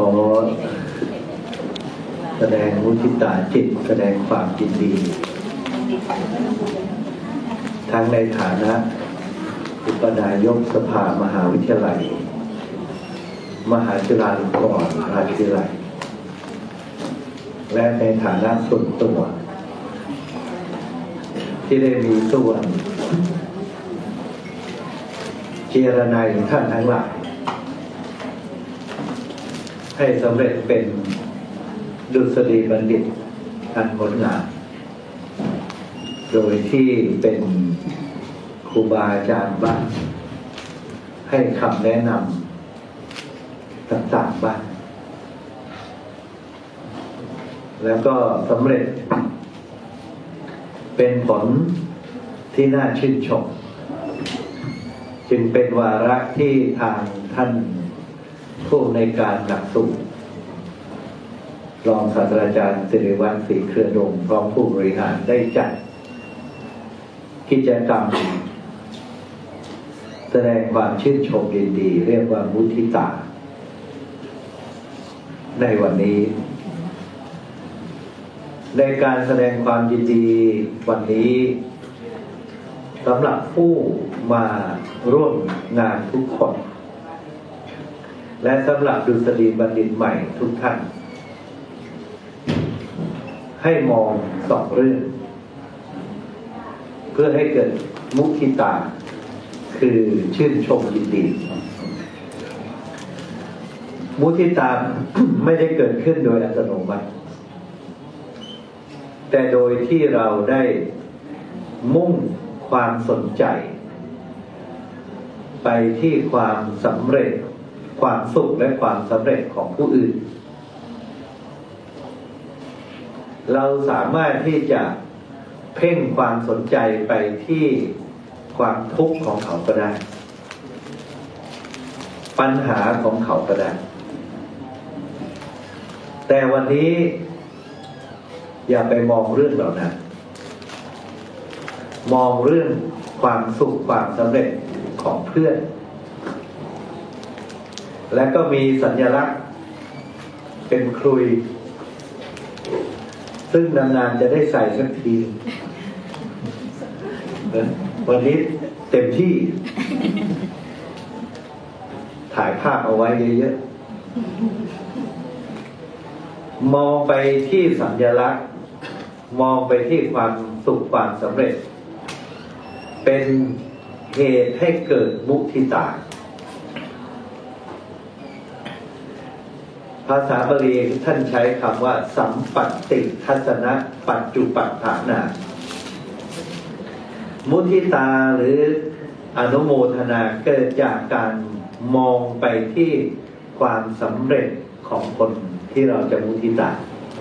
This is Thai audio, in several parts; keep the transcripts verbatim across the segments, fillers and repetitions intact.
อแสดงมุทิตาจิตแสดงความยินดีทั้งในฐานะอุปนายกสภามหาวิทยาลัยมหาจุฬาลงกรณราชวิทยาลัยและในฐานะส่วนตัวที่ได้มีส่วนเจรนายท่านทั้งหลายให้สำเร็จเป็นดุษฎีบัณฑิตอันงดงามโดยที่เป็นครูบาอาจารย์บ้างให้คำแนะนำต่างๆบ้างแล้วก็สำเร็จเป็นผลที่น่าชื่นชมจึงเป็นวาระที่ทางท่านผู้ในการหลักสูตรรองศาสตราจารย์สิริวัฒน์ศรีเครือดงพร้อมผู้บริหารได้จัดกิจกรรมแสดงความชื่นชมยินดีเรียกว่ามุทิตาในวันนี้ในการแสดงความยินดีวันนี้สำหรับผู้มาร่วมงานทุกคนและสำหรับดุษฎีบัณฑิตใหม่ทุกท่านให้มองสองเรื่องเพื่อให้เกิดมุทิตาคือชื่นชมยินดีมุทิตา ไม่ได้เกิดขึ้นโดยอัตโนมัติแต่โดยที่เราได้มุ่งความสนใจไปที่ความสำเร็จความสุขและความสำเร็จของผู้อื่นเราสามารถที่จะเพ่งความสนใจไปที่ความทุกข์ของเขาก็ได้ปัญหาของเขาก็ได้แต่วันนี้อย่าไปมองเรื่องเหล่านั้นมองเรื่องความสุขความสำเร็จของเพื่อนและก็มีสัญลักษณ์เป็นครุยซึ่งนานๆจะได้ใส่สักทีวันนี้เต็มที่ถ่ายภาพเอาไว้เยอะๆมองไปที่สัญลักษณ์มองไปที่ความสุขความสำเร็จเป็นเหตุให้เกิดมุทิตาภาษาบาลีท่านใช้คำว่าสัมปัตติทัศนะปัจจุปัฏฐานามุทิตาหรืออนุโมทนาเกิดจากการมองไปที่ความสำเร็จของคนที่เราจะมุทิตา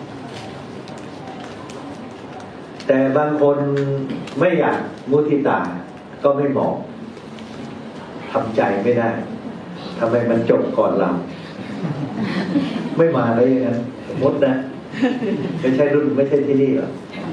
แต่บางคนไม่อยากมุทิตาก็ไม่มองทำใจไม่ได้ทำไมมันจบก่อนเราไม่มาได้ยังไงมดนะไม่ใช่รุ่นไม่ใช่ที่นี่หรอก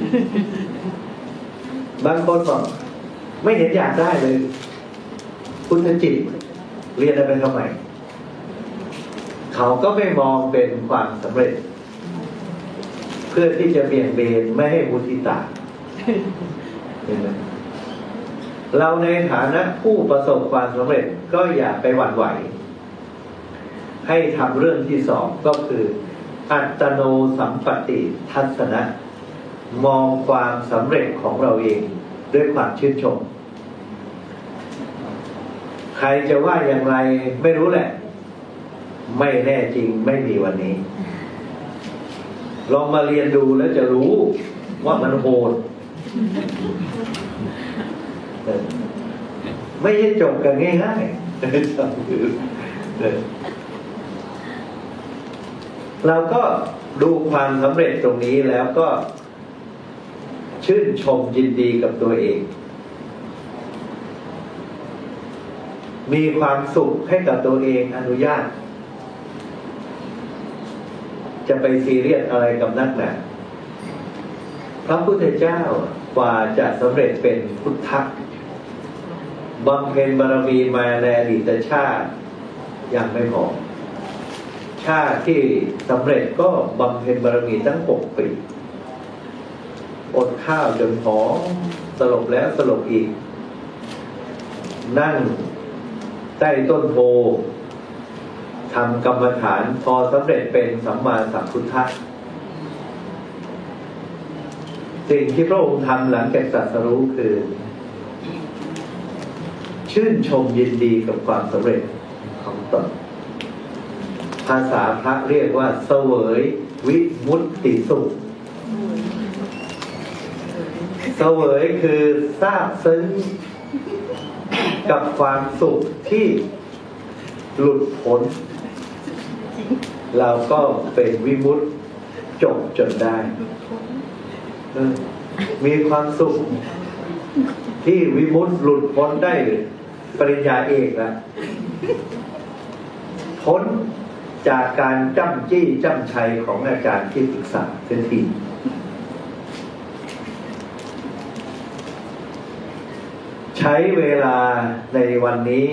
บางคนบอกไม่เห็นอยากได้เลยพุทธจิตเรียนอะไรไปทำไมเขาก็ไม่มองเป็นความสำเร็จเพื่อที่จะเบี่ยงเบนไม่ให้มุทิตาเห็นไหมเราในฐานะผู้ประสบความสำเร็จก็อย่าไปหวั่นไหวให้ทำเรื่องที่สองก็คืออัตโนสัมปติทัศนะมองความสำเร็จของเราเองด้วยความชื่นชมใครจะว่าอย่างไรไม่รู้แหละไม่แน่จริงไม่มีวันนี้ลองมาเรียนดูแล้วจะรู้ว่ามันโหดไม่ใช่จบกันง่ายๆเราก็ดูความสำเร็จตรงนี้แล้วก็ชื่นชมยินดีกับตัวเองมีความสุขให้กับตัวเองอนุญาตจะไปซีเรียสอะไรกับนักหนาพระพุทธเจ้ากว่าจะสำเร็จเป็นพุทธะบำเพ็ญบารมีมาในอดีตชาติยังไม่พอชาติที่สำเร็จก็บำเพ็ญบารมีตั้งหกปีอดข้าวจนผอมสลบแล้วสลบอีกนั่งใต้ต้นโพทำกรรมฐานพอสำเร็จเป็นสัมมาสัมพุทธะสิ่งที่พระองค์ทำหลังจากตรัสรู้คือชื่นชมยินดีกับความสำเร็จของตนภาษาพระเรียกว่าเสวยวิมุตติสุขเสวยคือทราบซึ้งกับความสุขที่หลุดพ้นเราก็เป็นวิมุตติจบจนได้มีความสุขที่วิมุตติหลุดพ้นได้ปริญญาเอกแล้วพ้นจากการจ้ำจี้จ้ำชัยของอาจารย์ที่ปรึกษาเสียทีใช้เวลาในวันนี้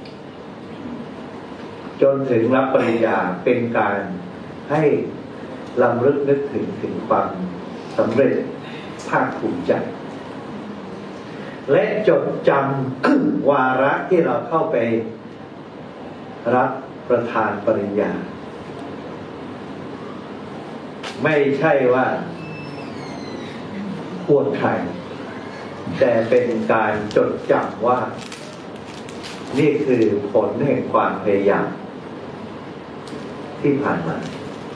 จนถึงรับปริญญาเป็นการให้รำลึกนึกถึงถึงความสำเร็จภาคภูมิใจและจดจำ วาระที่เราเข้าไปรับประทานปริญญาไม่ใช่ว่าอวดใครแต่เป็นการจดจำว่านี่คือผลแห่งความพยายามที่ผ่านมา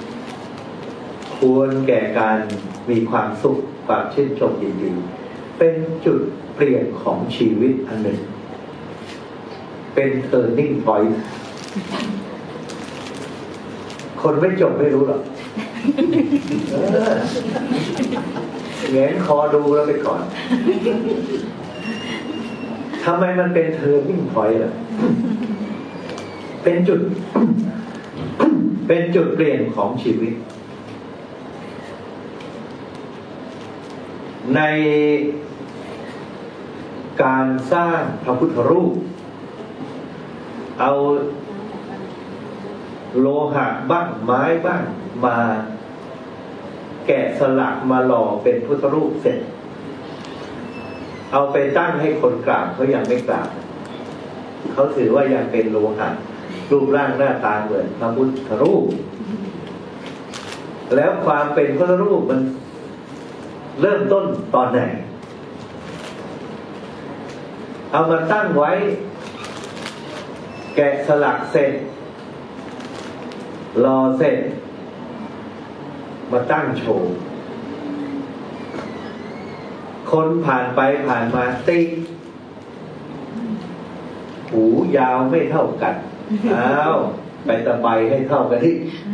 ควรแก่การมีความสุขความชื่นชมยินดีเป็นจุดเปลี่ยนของชีวิตอันหนึ่งเป็น turning point คนไม่จบไม่รู้หรอกแงนคอดูแล้วไปก่อนทำไมมันเป็น turning point ล่ะเป็นจุดเป็นจุดเปลี่ยนของชีวิตในการสร้างพระพุทธรูปเอาโลหะบ้างไม้บ้างมาแกะสลักมาหล่อเป็นพุทธรูปเสร็จเอาไปตั้งให้คนกราบเขายังไม่กราบเขาถือว่ายังเป็นโลหะรูปร่างหน้าตาเหมือนพระพุทธรูปแล้วความเป็นพุทธรูปมันเริ่มต้นตอนไหนเอามาตั้งไว้แกะสลักเสร็จรอเสร็จมาตั้งโชว์คนผ่านไปผ่านมาติหูยาวไม่เท่ากันอ้าวไปตะไบให้เท่ากันที่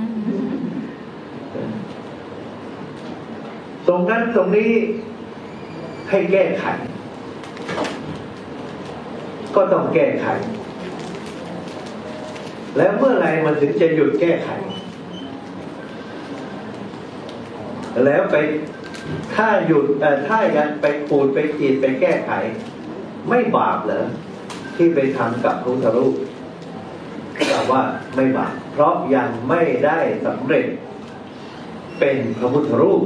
ตรงนั้นตรงนี้ให้แก้ไขก็ต้องแก้ไขแล้วเมื่อไรมันถึงจะหยุดแก้ไขแล้วไปถ้าหยุดถ้ายังไปขูดไปขีดไปแก้ไขไม่บาปเหรอที่ไปทำกับพระพุทธรูปแต่ว่าไม่บาปเพราะยังไม่ได้สำเร็จเป็นพระพุทธรูป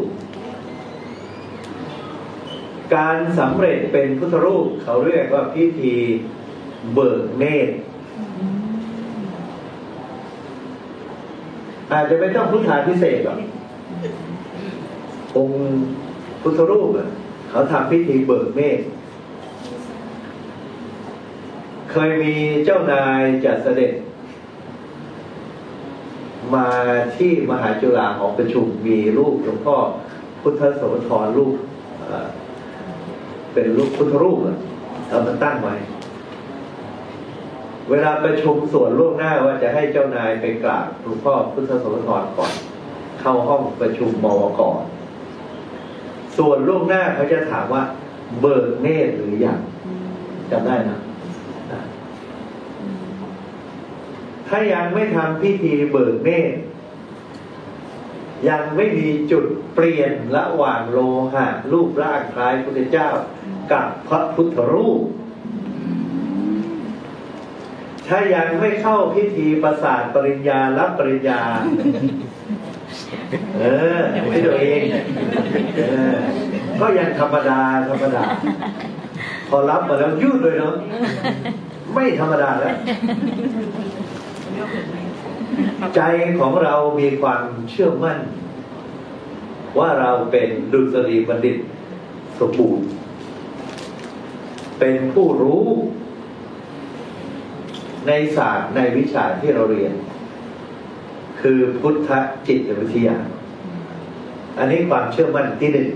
การสำเร็จเป็นพุทธรูปเขาเรียกว่าพิธีเบิกเนตรอาจจะไม่ต้องพุทธาพิเศษหรอกองค์พุทธรูปเขาทำพิธีเบิกเนตรเคยมีเจ้านายจัดเสด็จมาที่มหาจุฬาหอประชุมมีรูปหลวงพ่อพุทธโสธรรูปเป็นรูปพุทธรูปเอามาตั้งไว้เวลาประชุมส่วนล่วงหน้าว่าจะให้เจ้านายไปกราบหลวงพ่อพุทธโสธรก่อนเข้าห้องประชุมมวก.ส่วนล่วงหน้าเขาจะถามว่าเบิกเนตรหรือยังจำได้นะถ้ายังไม่ทำพิธีเบิกเนตรยังไม่มีจุดเปลี่ยนระหว่างโลหะรูปร่างคล้ายพระพุทธเจ้ากับพระพุทธรูปถ้ายังไม่เข้าพิธีประสาทปริญญารับปริญญาเออไม่ตัวเองเออก็ยังธรรมดาธรรมดาพอรับมาแล้วยืดเลยเนาะไม่ธรรมดาแล้วใจของเรามีความเชื่อมั่นว่าเราเป็นดุษฎีบัณฑิตสมบูรณ์เป็นผู้รู้ในศาสตร์ในวิชาที่เราเรียนคือพุทธจิตวิทยาอันนี้ความเชื่อมั่นที่หนึ่ง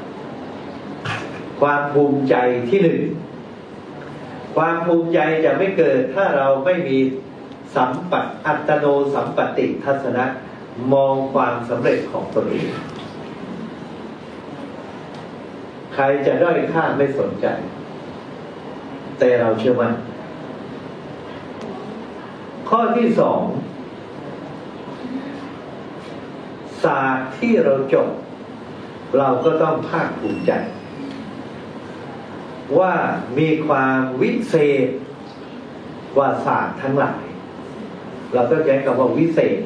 ความภูมิใจที่หนึ่งความภูมิใจจะไม่เกิดถ้าเราไม่มีสัมปัตอัตโนสัมปติทัศนะมองความสำเร็จของตนเองใครจะด้อยค่าไม่สนใจแต่เราเชื่อมั่นข้อที่สองศาสตร์ที่เราจบเราก็ต้องภาคภูมิใจว่ามีความวิเศษกว่าศาสตร์ทั้งหลายเราต้องใช้คำว่าวิเศษ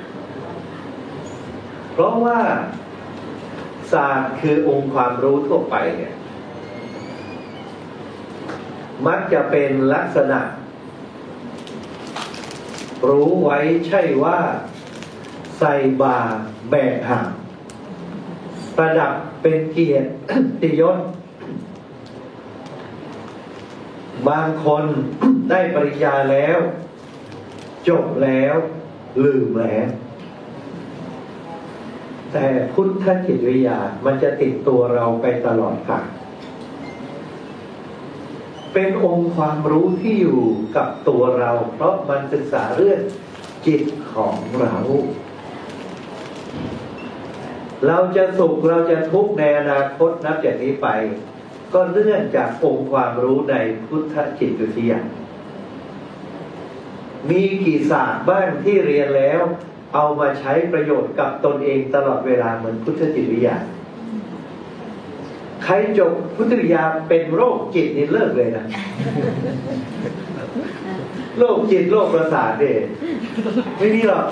เพราะว่าศาสตร์คือองค์ความรู้ทั่วไปเนี่ยมักจะเป็นลักษณะรู้ไว้ใช่ว่าใส่บาแบกหามประดับเป็นเกียรติยศบางคนได้ปริญญาแล้วจบแล้วลืมแล้วแต่พุทธจิตวิทยามันจะติดตัวเราไปตลอดกาลเป็นองค์ความรู้ที่อยู่กับตัวเราเพราะมันศึกษาเรื่องจิตของเราเราจะสุขเราจะทุกข์ในอนาคตนับจากนี้ไปก็เนื่องจากองค์ความรู้ในพุทธจิตวิทยามีกี่ศาสตร์บ้างที่เรียนแล้วเอามาใช้ประโยชน์กับตนเองตลอดเวลาเหมือนพุทธจิตวิทยาใครจบพุทธวิทยาเป็นโรคจิตนี่เลิกเลยนะโรคจิตโรคประสาทเนี่ยไม่มีหรอก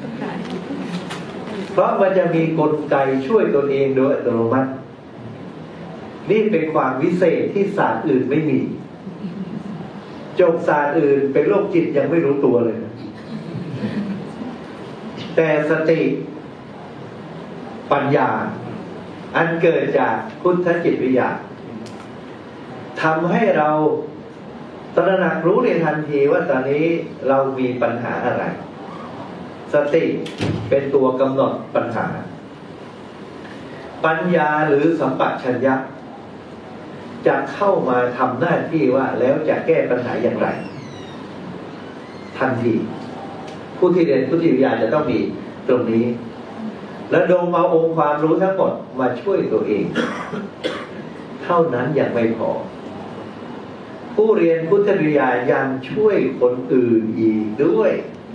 เพราะมันจะมีกลไกช่วยตนเองโดยอัตโนมัตินี่เป็นความวิเศษที่ศาสตร์อื่นไม่มีจบศาสตร์อื่นเป็นโรคจิตยังไม่รู้ตัวเลยนะแต่สติปัญญาอันเกิดจากพุทธจิตวิทยาทำให้เราตระหนักรู้ในทันทีว่าตอนนี้เรามีปัญหาอะไรสติเป็นตัวกำหนดปัญหาปัญญาหรือสัมปชัญญะจะเข้ามาทำหน้าที่ว่าแล้วจะแก้ปัญหาอย่างไรทันทีผู้ที่เรียนพุทธวิทยาจะต้องมีตรงนี้และโดมเอาองค์ความรู้ทั้งหมดมาช่วยตัวเองเท่านั้นยังไม่พอผู้เรียนพุทธวิทยายังช่วยคนอื่นอีกด้วย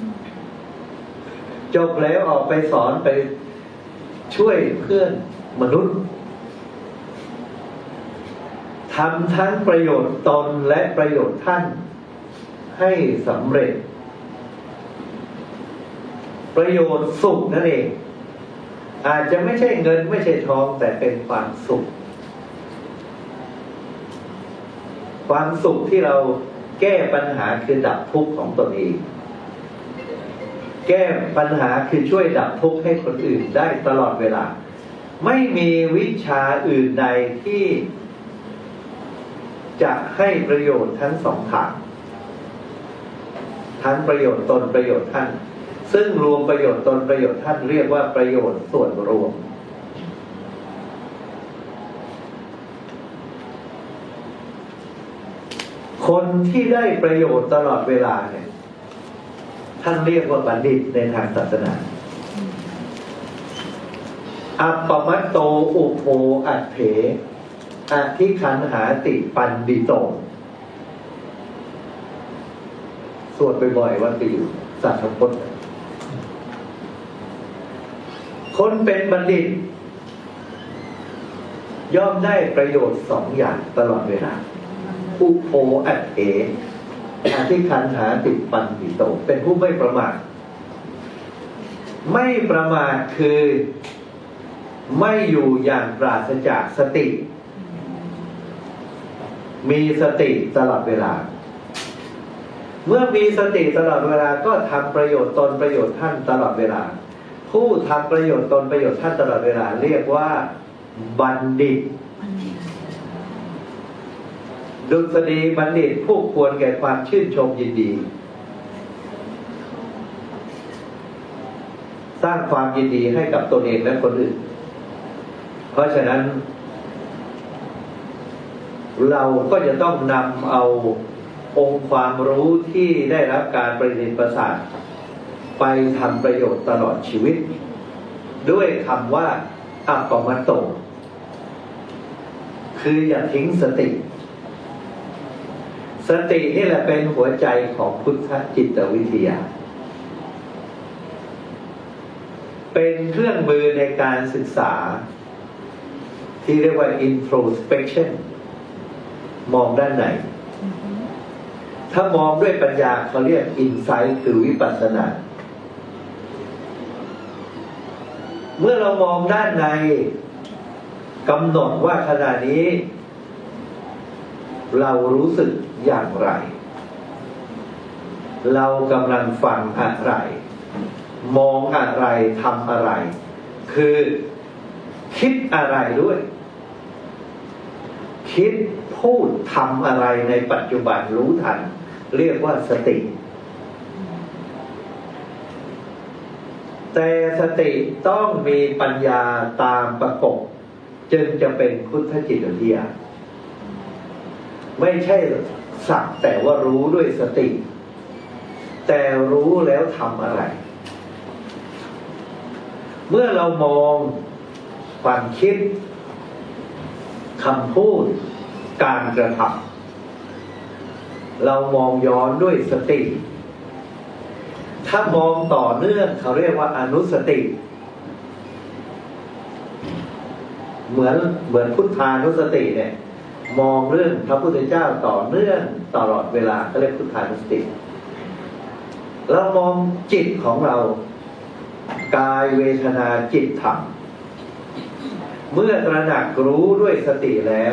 จบแล้วออกไปสอนไปช่วยเพื่อนมนุษย์ทำทั้งประโยชน์ตนและประโยชน์ท่านให้สำเร็จประโยชน์สุขนั่นเองอาจจะไม่ใช่เงินไม่ใช่ทองแต่เป็นความสุขความสุขที่เราแก้ปัญหาคือดับทุกข์ของตนเองแก้ปัญหาคือช่วยดับทุกข์ให้คนอื่นได้ตลอดเวลาไม่มีวิชาอื่นใดที่จะให้ประโยชน์ทั้งสองทางทั้งประโยชน์ตนประโยชน์ท่านซึ่งรวมประโยชน์ตนประโยชน์ท่านเรียกว่าประโยชน์ส่วนรวมคนที่ได้ประโยชน์ตลอดเวลาเนี่ยท่านเรียกว่าบัณฑิตในทางศาสนาอัปปมัตโตอุโภอัตเถอธิคันหาติปันดิโตสวดบ่อยๆวันไปอยู่สัตว์ทั้งหมดคนเป็นบัณฑิตย่อมได้ประโยชน์สองอย่างตลอดเวลาอุโภอัตเถอธิคันหาติปันติโตเป็นผู้ไม่ประมาทไม่ประมาทคือไม่อยู่อย่างปราศจากสติมีสติตลอดเวลาเมื่อมีสติตลอดเวลาก็ทำประโยชน์ตนประโยชน์ท่านตลอดเวลาผู้ทำประโยชน์ตนประโยชน์ท่านตลอดเวลาเรียกว่าบัณฑิตดุษฎีบัณฑิตผู้ควรแก่ความชื่นชมยินดีสร้างความยินดีให้กับตนเองและคนอื่นเพราะฉะนั้นเราก็จะต้องนำเอาองค์ความรู้ที่ได้รับการประดิษฐ์ประสาทไปทำประโยชน์ตลอดชีวิตด้วยคำว่าอัปปมัตโตคืออย่าทิ้งสติสตินี่แหละเป็นหัวใจของพุทธจิตวิทยาเป็นเครื่องมือในการศึกษาที่เรียกว่า introspection มองด้านในถ้ามองด้วยปัญญาเขาเรียก insight คือวิปัสสนาเมื่อเรามองด้านในกำหนดว่าขณะนี้เรารู้สึกอย่างไรเรากำลังฟังอะไรมองอะไรทำอะไรคือคิดอะไรด้วยคิดพูดทำอะไรในปัจจุบันรู้ทันเรียกว่าสติแต่สติต้องมีปัญญาตามประกบจึงจะเป็นพุทธจิตวิทยาไม่ใช่สักแต่ว่ารู้ด้วยสติแต่รู้แล้วทำอะไรเมื่อเรามองความคิดคำพูดการกระทำเรามองย้อนด้วยสติถ้ามองต่อเนื่องเขาเรียกว่าอนุสติเหมือนเหมือนพุทธานุสติเนี่ยมองเรื่องพระพุทธเจ้าต่อเนื่องตลอดเวลาก็เรียกพุทธานุสติเรามองจิตของเรากายเวทนาจิตธรรมเมื่อตระหนักรู้ด้วยสติแล้ว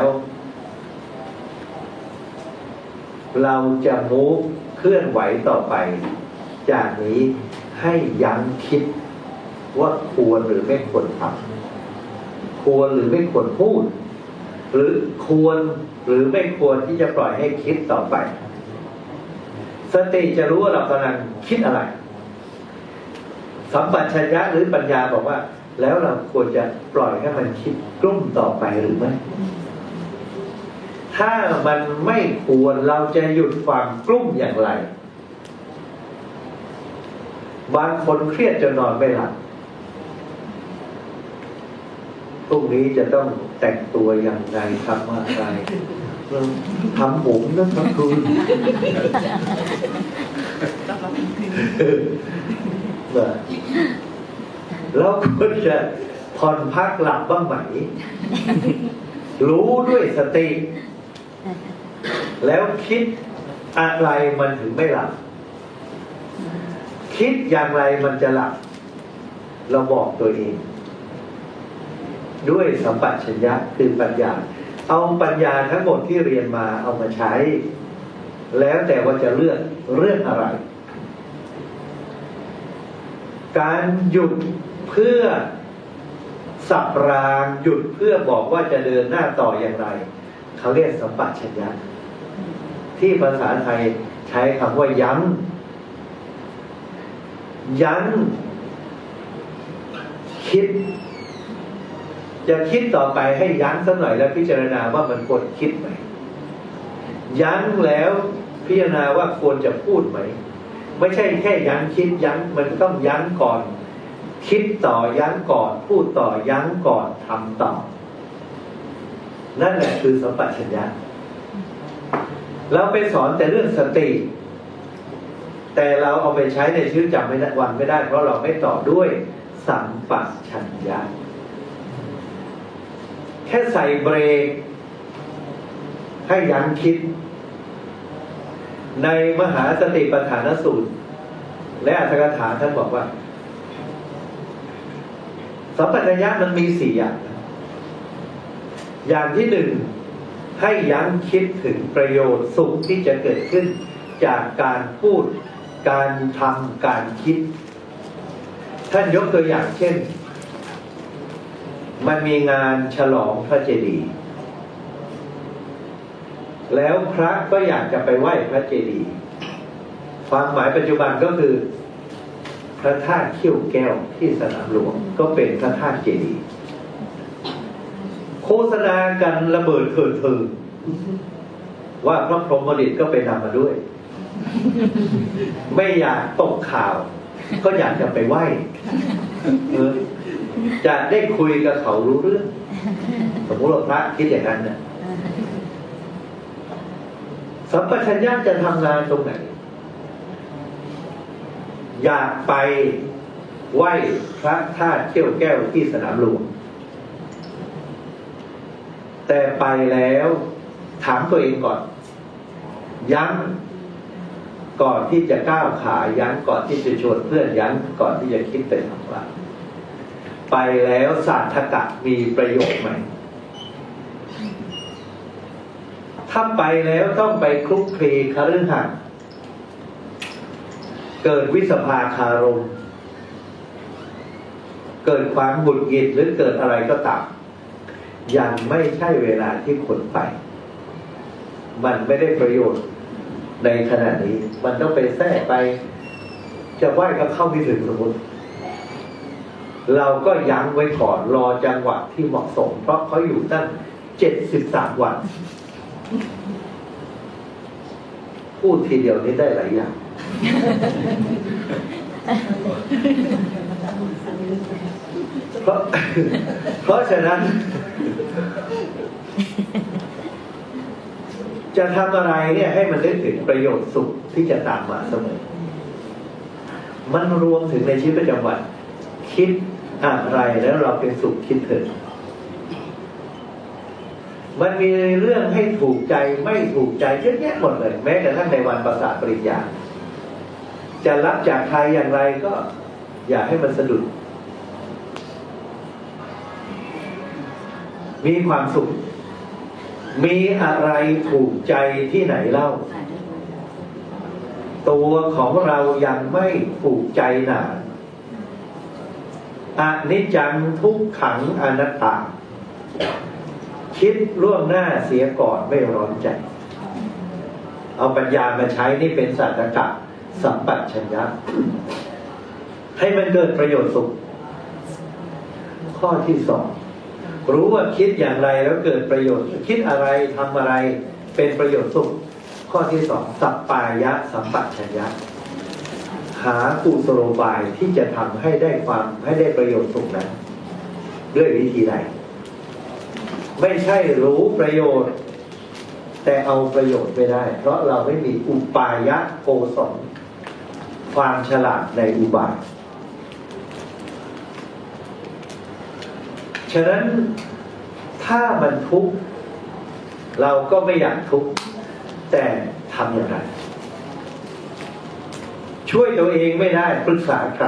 เราจะมูฟเคลื่อนไหวต่อไปจากนี้ให้ยั้งคิดว่าควรหรือไม่ควรทำควรหรือไม่ควรพูดหรือควรหรือไม่ควรที่จะปล่อยให้คิดต่อไปสติจะรู้ว่าเรากำลังคิดอะไรสัมปชัญญะหรือปัญญาบอกว่าแล้วเราควรจะปล่อยให้มันคิดกลุ้มต่อไปหรือไม่ถ้ามันไม่ควรเราจะหยุดความกลุ้มอย่างไรบางคนเครียดจนนอนไม่หลับพรุ่งนี้จะต้องแต่งตัวอย่างไรทำอะไรทำผมนะครับคุณแล้วคุณจะผ่อนพักหลับบ้างไหมรู้ด้วยสติแล้วคิดอะไรมันถึงไม่หลับคิดอย่างไรมันจะหลับเราบอกตัวเองด้วยสัมปชัญญะคือปัญญาเอาปัญญาทั้งหมดที่เรียนมาเอามาใช้แล้วแต่ว่าจะเลือกเรื่องอะไรการหยุดเพื่อสับรางหยุดเพื่อบอกว่าจะเดินหน้าต่ออย่างไรเขาเรียกสัมปชัญญะที่ภาษาไทยใช้คำว่ายั้งยั้งคิดจะคิดต่อไปให้ยั้งสักหน่อยแล้วพิจารณาว่ามันควรคิดไหมยั้งแล้วพิจารณาว่าควรจะพูดไหมไม่ใช่แค่ยั้งคิดยั้งมันต้องยั้งก่อนคิดต่อยั้งก่อนพูดต่อยั้งก่อนทำต่อนั่นแหละคือสัมปชัญญะเราไปสอนแต่เรื่องสติแต่เราเอาไปใช้ในชีวิตประจำวันไม่ได้เพราะเราไม่ต่อด้วยสัมปชัญญะแค่ใส่เบรกให้ยั้งคิดในมหาสติปัฏฐานสูตรและอรรถกถาท่านบอกว่าสัมปชัญญะมันมีสี่อย่างอย่างที่หนึ่งให้ยั้งคิดถึงประโยชน์สุขที่จะเกิดขึ้นจากการพูดการทำการคิดท่านยกตัวอย่างเช่นมันมีงานฉลองพระเจดีย์แล้วพระก็อยากจะไปไหว้พระเจดีย์ความหมายปัจจุบันก็คือพระธาตุเขี้ยวแก้วที่สนามหลวงก็เป็นพระธาตุเจดีย์โฆษณากันระเบิดเถิดเทิงว่าพระพรหมดิตก็ไปนำมาด้วยไม่อยากตกข่าวก็อยากจะไปไหว้จะได้คุยกับเขารู้เรื่องสมมติว่าพระคิดอย่างนั้นเนี่ยสัมปชัญญะจะทำงานตรงไหนอยากไปไหว้พระธาตุเขี้ยวแก้วที่สนามหลวงแต่ไปแล้วถามตัวเองก่อนยั้งก่อนที่จะก้าวขายั้งก่อนที่จะชวนเพื่อนยั้งก่อนที่จะคิดเป็นของเราไปแล้วสาธกะมีประโยชน์ไหมถ้าไปแล้วต้องไปคลุกคลีคฤหัสถ์เกิดวิสภาคารมเกิดความหงุดหงิดหรือเกิดอะไรก็ตามยังไม่ใช่เวลาที่คนไปมันไม่ได้ประโยชน์ในขณะนี้มันต้องไปแทรกไปจะไหว้ก็เข้าไม่ถึงสมมติเราก็ยั้งไว้ก่อนรอจังหวะที่เหมาะสมเพราะเขาอยู่ตั้งเจ็ดสิบสามวันพูดทีเดียวนี้ได้หลายอย่างเพราะเพราะฉะนั้นจะทำอะไรเนี่ยให้มันนึกถึงประโยชน์สุขที่จะตามมาเสมอมันรวมถึงในชีวิตประจำวันคิดอะไรแล้วเราเป็นสุขคิดเถิดมันมีเรื่องให้ถูกใจไม่ถูกใจเยอะแยะหมดเลยแม้กระทั่งในวันประกาศปริญญาจะรับจากใครอย่างไรก็อย่าให้มันสะดุดมีความสุขมีอะไรถูกใจที่ไหนเล่าตัวของเรายังไม่ถูกใจหนาอนิจจังทุกขังอนัตตาคิดล่วงหน้าเสียก่อนไม่ร้อนใจเอาปัญญามาใช้นี่เป็นสัจจะสัมปชัญญะให้มันเกิดประโยชน์สุขข้อที่สองรู้ว่าคิดอย่างไรแล้วเกิดประโยชน์คิดอะไรทำอะไรเป็นประโยชน์สุขข้อที่สองสัปปายะสัมปชัญญะหากุศโลบายที่จะทำให้ได้ความให้ได้ประโยชน์สุขนั้นด้วยวิธีใดไม่ใช่รู้ประโยชน์แต่เอาประโยชน์ไม่ได้เพราะเราไม่มีอุปายะโกศลความฉลาดในอุบายฉะนั้นถ้ามันทุกข์เราก็ไม่อยากทุกข์แต่ทำอย่างไรช่วยตัวเองไม่ได้ปรึกษาใคร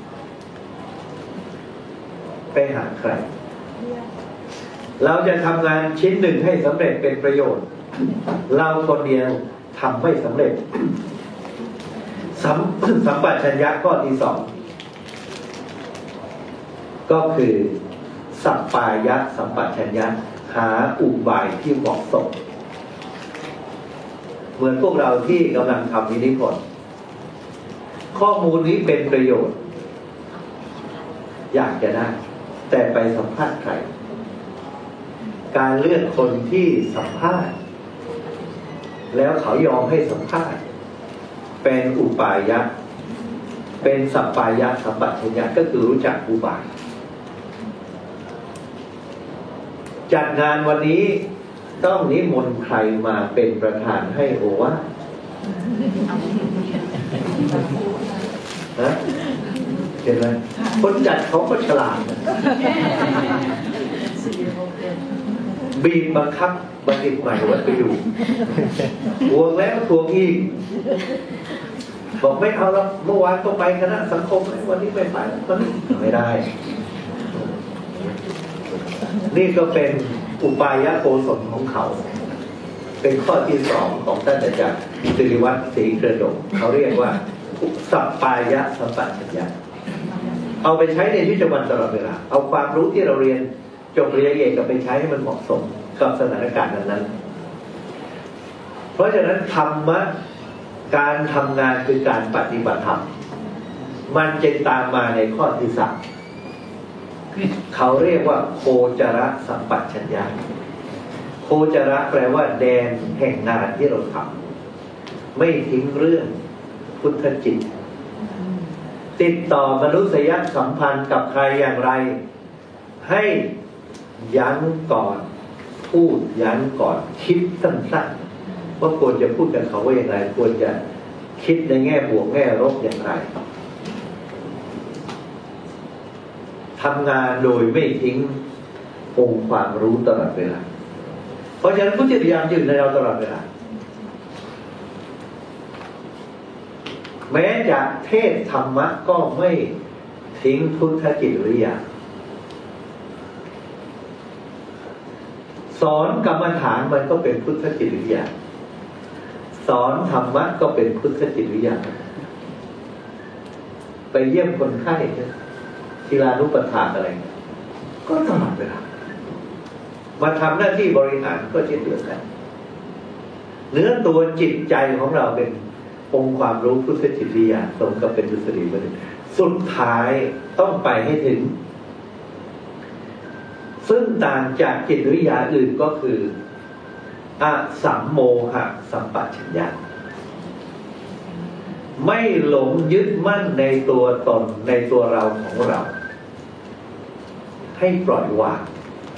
ไปหาใครเราจะทำงานชิ้นหนึ่งให้สำเร็จเป็นประโยชน์เราคนเดียวทำไม่สำเร็จสัมสัมปชัญญะข้อที่สองก็คือสัปปายะสัมปชัญญะหาอุบายที่เหมาะสมเหมือนพวกเราที่กำลังทำวินิพนธ์ข้อมูลนี้เป็นประโยชน์อยากจะได้แต่ไปสัมภาษณ์ใครการเลือกคนที่สัมภาษณ์แล้วเขายอมให้สัมภาษณ์เป็นอุปายะเป็นสัปปายะสัมปชัญญะก็คือรู้จักอุบายจัดงานวันนี้ต้องนิมนต์ใครมาเป็นประธานให้โอวาทนะเห็นไหมคนจัดเขาก็ฉลาดนะบีบบังคับบัณฑิตใหม่ไว้ไปอยู่ทวงแล้วทวงอีกบอกไม่เอาแล้วเมื่อวานก็ไปคณะสังคมวันนี้ไม่ไปวันนี้ไม่ได้นี่ก็เป็นอุปายโกศลของเขาเป็นข้อที่สองของท่านอาจารย์สิริวัฒน์ศรีกระดกเขาเรียกว่าสัปปายะสัมปชัญญะเอาไปใช้ในชีวิตประจำวันตลอดเวลาเอาความรู้ที่เราเรียนจบปริญญาเอกกับไปใช้ให้มันเหมาะสมกับสถานการณ์นั้นๆเพราะฉะนั้นธรรมะการทำงานคือการปฏิบัติธรรมมันจะตามมาในข้อที่สามเขาเรียกว่าโคจรสัมปชัญญะโคจรแปลว่าแดนแห่งงานที่เราทำไม่ทิ้งเรื่องพุทธจิตติดต่อมนุษยสัมพันธ์กับใครอย่างไรให้ยั้งก่อนพูดยั้งก่อนคิดสั้นๆว่าควรจะพูดกับเขาว่าอย่างไรควรจะคิดในแง่บวกแง่ลบอย่างไรทำงานโดยไม่ทิ้งองค์ความรู้ตลอดเวลาเพราะฉะนั้นพุทธพยายามอยู่ในเราตลอดเวลาแม้จะเทศธรรมะก็ไม่ทิ้งพุทธจิตวิทยาสอนกรรมฐานมันก็เป็นพุทธจิตวิทยาสอนธรรมะก็เป็นพุทธจิตวิทยาไปเยี่ยมคนไข้ทีลานุปทานอะไรก็ตลอดเวลามาทำหน้าที่บริหารก็เช่นเดียวกันเนื้อตัวจิตใจของเราเป็นองค์ความรู้พุทธจิตวิทยาตรงกับเป็นทฤษฎีประเด็นสุดท้ายต้องไปให้ถึงซึ่งต่างจากจิตวิทยาอื่นก็คืออสัมโมหะสัมปชัญญะไม่หลงยึดมั่นในตัวตนในตัวเราของเราให้ปล่อยวาง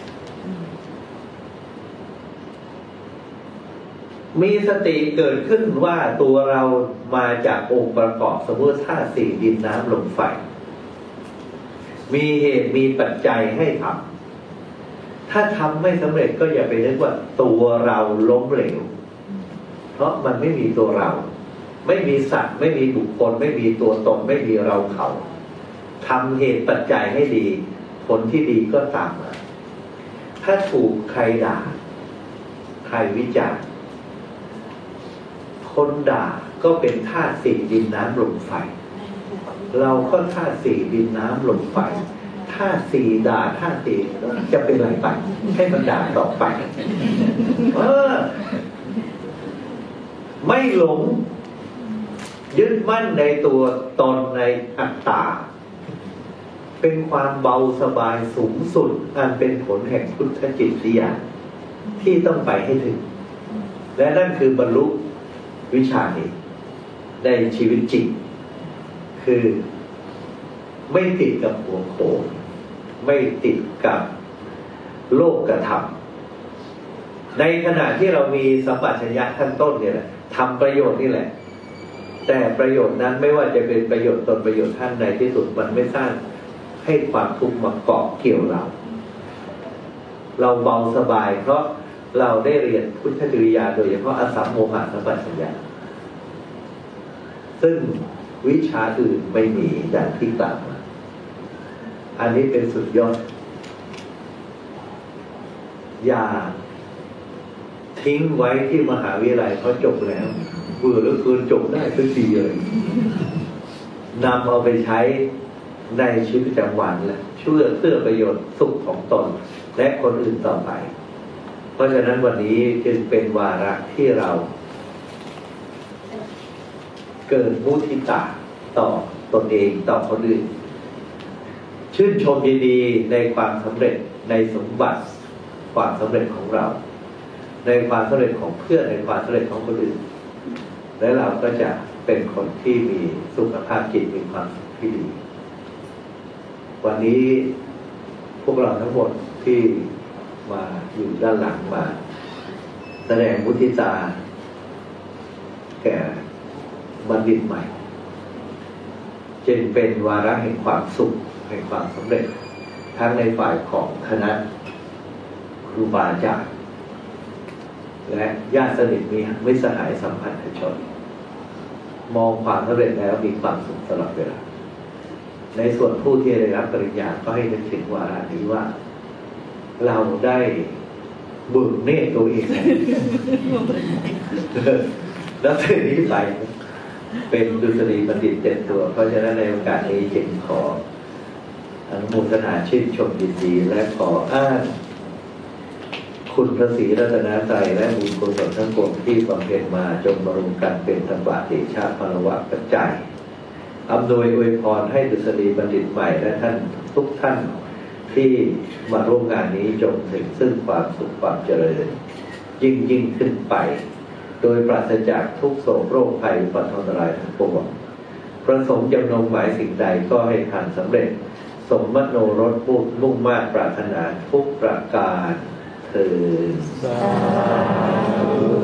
มีสติเกิดขึ้นว่าตัวเรามาจากองค์ประกอบสมมติธาตุสี่ดินน้ำลมไฟมีเหตุมีปัจจัยให้ทำถ้าทำไม่สำเร็จก็อย่าไปนึกว่าตัวเราล้มเหลวเพราะมันไม่มีตัวเราไม่มีสัตว์ไม่มีบุคคลไม่มีตัวตนไม่มีเราเขาทำเหตุปัจจัยให้ดีผลที่ดีก็ตามมาถ้าถูกใครด่าใครวิจารณ์คนด่าก็เป็นธาตุสี่ดินน้ำลมไฟเราก็ธาตุสี่ดินน้ำลมไฟธาตุสี่ด่าธาตุสี่จะเป็นไรไปให้มันด่าต่อไปเออไม่หลงยึดมั่นในตัวตนในอัตตาเป็นความเบาสบายสูงสุดอันเป็นผลแห่งพุทธจิตวิทยาที่ต้องไปให้ถึงและนั่นคือบรรลุวิชานี้ในชีวิตจริงคือไม่ติดกับหัวโขนไม่ติดกับโลกกระทำในขณะที่เรามีสัมปชัญญะขั้นต้นเนี่ยแหละทำประโยชน์นี่แหละแต่ประโยชน์นั้นไม่ว่าจะเป็นประโยชน์ตนประโยชน์ท่านใดที่สุดมันไม่สร้างให้ความทุกข์มาเกาะเกี่ยวเราเราเบาสบายเพราะเราได้เรียนพุทธจริยาโดยเฉพาะอสัมโมหะสัมปชัญญะซึ่งวิชาอื่นไม่มีอย่างที่กล่าวมาอันนี้เป็นสุดยอดอย่าทิ้งไว้ที่มหาวิทยาลัยเพราะจบแล้วเบื่อแล้วคืนจบได้ทุกทีเลยนำเอาไปใช้ในชีวิตประจำวันและช่วยเพื่อประโยชน์สุขของตนและคนอื่นต่อไปเพราะฉะนั้นวันนี้จึงเป็นวาระที่เราเกิดมุทิตาต่อตนเองต่อคนอื่นชื่นชมยินดีในความสำเร็จในสมบัติความสำเร็จของเราในความสำเร็จของเพื่อนในความสำเร็จของคนอื่นและเราก็จะเป็นคนที่มีสุขภาพจิตมีความสุขที่ดีวันนี้พวกเราทั้งหมดที่มาอยู่ด้านหลังมาแสดงมุทิตาแก่บัณฑิตใหม่จึงเป็นวาระแห่งความสุขแห่งความสำเร็จทั้งในฝ่ายของคณะครูบาอาจารย์และญาติสนิทมีมิตรสหายสัมพันธชนมองความสำเร็จแล้วมีความสุขตลอดเวลาในส่วนผู้ที่ได้รับปริญญาก็ให้นึกถึงวาระนี้ว่าเราได้เบิกเนตรตัวเองแล้วทีนี้ไปเป็นดุษฎีบัณฑิตเต็มตัวเพราะฉะนั้นในโอกาสนี้จึงขออนุโมทนาชื่นชมยินดีและขออ้างคุณพระศรีรัตนตรัยและบุญกุศลทั้งปวงที่บำเพ็ญมาจงบำรุงกันเป็นธรรมะเดชะพลวะปัจจัยอำนวยอวยพรให้ดุษฎีบัณฑิตใหม่และท่านทุกท่านที่มาร่วมงานนี้จงถึงซึ่งความสุขความเจริญยิ่งยิ่งขึ้นไปโดยปราศจากทุกโศกโรคภัยปัตตรายทั้งปวงประสงค์จำนงหมายสิ่งใดก็ให้ทานสำเร็จสมมโนรสมุ่งมุ่งมา่ปรารถนาทุกประการเถิด